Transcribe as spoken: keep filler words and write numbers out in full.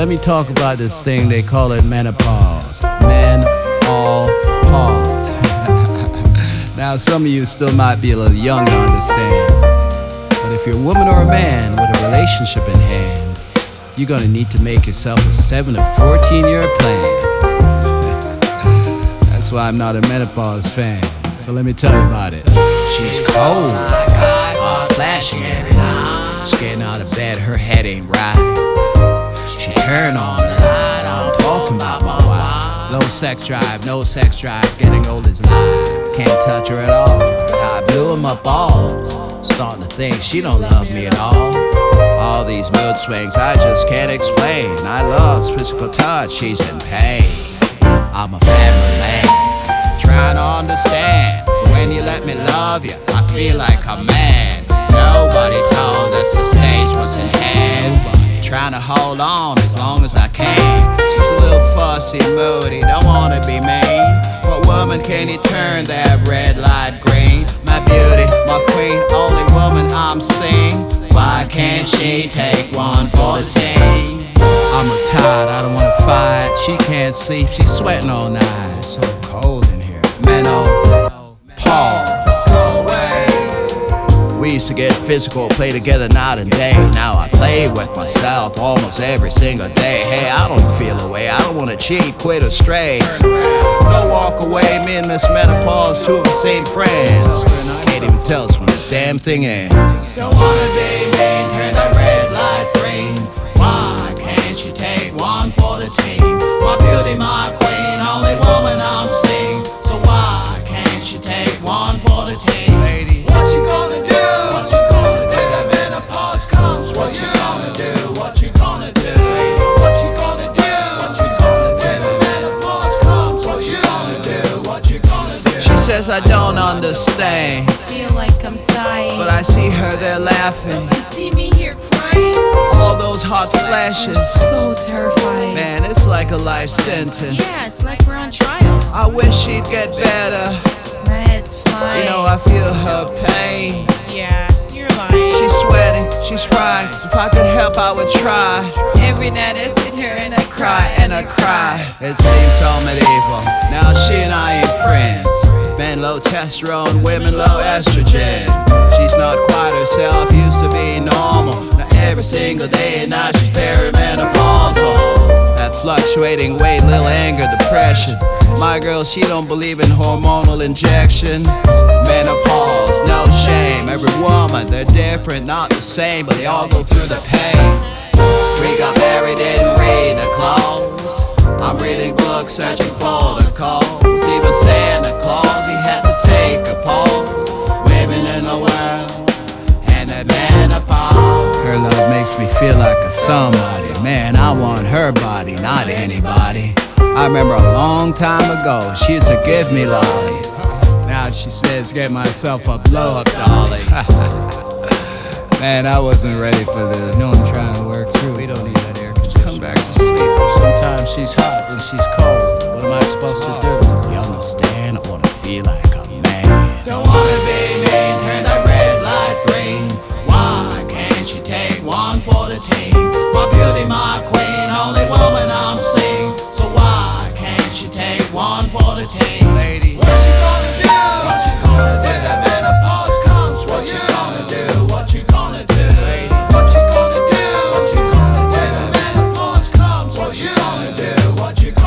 let me talk about this thing they call it menopause. Men all pause. Now some of you still might be a little young to understand, but if you're a woman or a man with a relationship in hand, you're gonna need to make yourself a seven to fourteen year plan. That's why I'm not a menopause fan, so let me tell you about it. She's cold, like eyes are flashing every night. She's getting out of bed, her head ain't right. She turn on the light, I'm talking about my wife. Low sex drive, no sex drive, getting old is life. Can't touch her at all, I blew in my balls. Starting to think she don't love me at all. All these mood swings I just can't explain. I lost physical touch, she's in pain. I'm a family man, trying to understand. When you let me love you, I feel like a man. Nobody told us the stage was in hand. Trying to hold on as long as I can. She's a little fussy, moody, don't wanna be mean. What woman can you turn that red light green? My beauty, my queen, only woman I'm seeing. Why can't she take one for the team? I'm retired, I don't wanna fight. She can't sleep, she's sweating all night. It's so cold in here. Menopause. We used to get physical, play together night and day. Now I play with myself almost every single day. Hey, I don't feel away, I don't wanna cheat, quit or stray. Don't walk away, me and Miss Menopause, two of the same friends. Can't even tell us when the damn thing ends. Don't wanna be mean, turn that red light green. Why can't you take one for the team? My beauty, my queen, only woman I'm seeing. So why can't you take one for the team? Ladies, what you gonna do? What you gonna do? When the menopause comes, what you gonna do? What you gonna do? Ladies, what you gonna do? What you gonna do? When the menopause comes, what you gonna do? What you gonna do? She says I don't understand. I feel like I'm dying, but I see her there laughing. You see me here crying? All those hot flashes, so terrifying. Man, it's like a life sentence. Yeah, it's like we're on trial. I wish she'd get better. My head's flying. You know, I feel her pain. Yeah, you're lying. She's sweating, she's crying. If I could help, I would try. Every night I sit here and I cry and I cry. It seems so medieval. Now she and I ain't friends. Men low testosterone, women low estrogen. She's not quite herself, used to be normal. Now every single day and night she's perimenopausal. That fluctuating weight, little anger, depression. My girl, she don't believe in hormonal injection. Menopause, no shame. Every woman, they're different, not the same, but they all go through the pain. We got married, didn't read the clause. I'm reading books, searching for the cause. Even Santa Claus, he had to take a pause. Women in the world, and the menopause. Her love makes me feel like a somebody. Man, I want her body, not anybody. I remember a long time ago, she used to give me lolly. Now she says, get myself a blow-up dolly. Man, I wasn't ready for this. No, I'm trying to work through. We don't need that air conditioner. Come back to sleep. Sometimes she's hot and she's cold. What am I supposed to do? You understand? I wanna feel like a man. Don't wanna be mean, turn that red light green. Why can't you take one for the team? My beauty, my queen, only woman I'm seeing. So why can't you take one for the team? Ladies, what you gonna do? What you gonna do? When the menopause comes, what you gonna do? What you gonna do? Ladies, what you gonna do? What you gonna do? When the menopause comes, what you gonna do? What you gonna do?